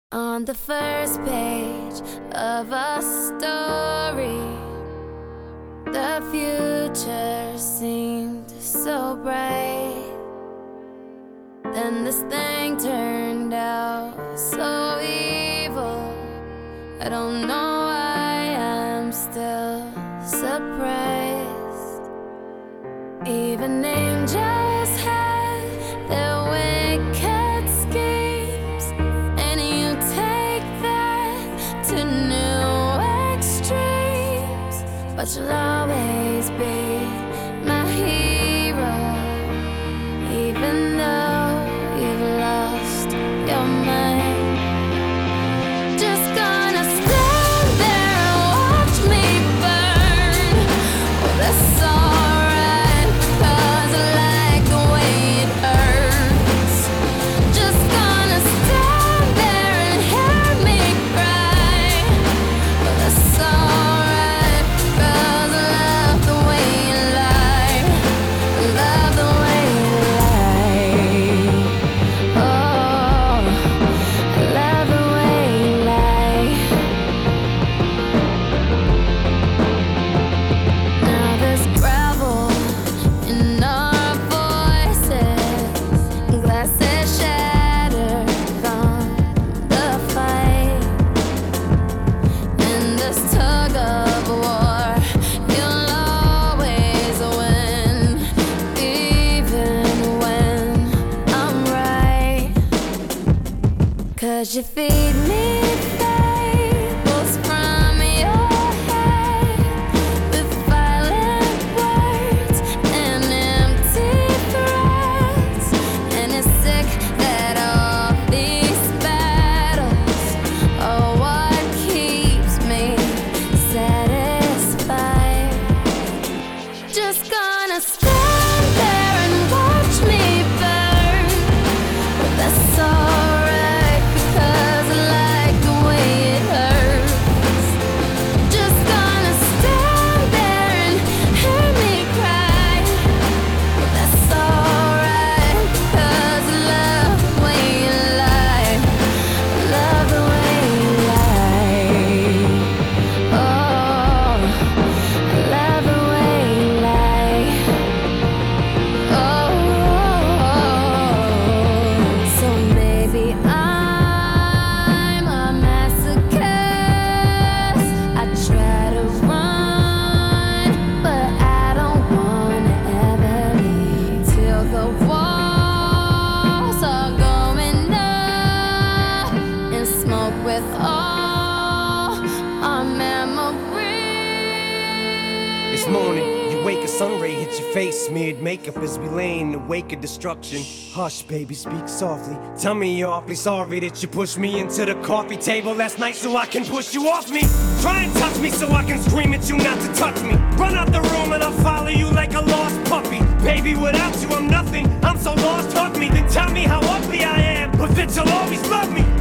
On the first page of a story, the future seemed so bright. Then this thing turned out so evil. I don't know why I'm still surprised. Even angels had their wicked schemes, and you take that to new extremes. But you'll always be my hero, even though you've lost your mind. Just gonna stand there and watch me burn. Oh, that's alright, 'cause I like the way it hurts. Just gonna stand there and hear me cry. Oh, that's alright, 'cause I love the way you lie. I love the way you lie. Oh, I love the way you lie. Now there's gravel in our voices, glasses shattered from the fight. In this tug of war, you'll always win, even when I'm right. 'Cause you feed me fables from your head, with violent words and empty threats. And it's sick that all these battles are what keeps me satisfied. Just gonna stand there and watch me burn. But that's alright, because I like the way it hurts. Just gonna stand there and hear me cry. But that's alright, because I love the way you lie. I love the way you lie. Oh, I love the way you lie. Oh, so maybe I'm a masochist. I try to run, but I don't wanna ever leave till the walls are going up and smoke with all our memories. This morning, you wake, a sun ray hits your face, smeared makeup as we lay in the wake of destruction. Hush, baby, speak softly. Tell me you're awfully sorry that you pushed me into the coffee table last night so I can push you off me. Try and touch me so I can scream at you not to touch me. Run out the room and I'll follow you like a lost puppy. Baby, without you I'm nothing. I'm so lost, hug me, then tell me how ugly I am, but that you'll always love me.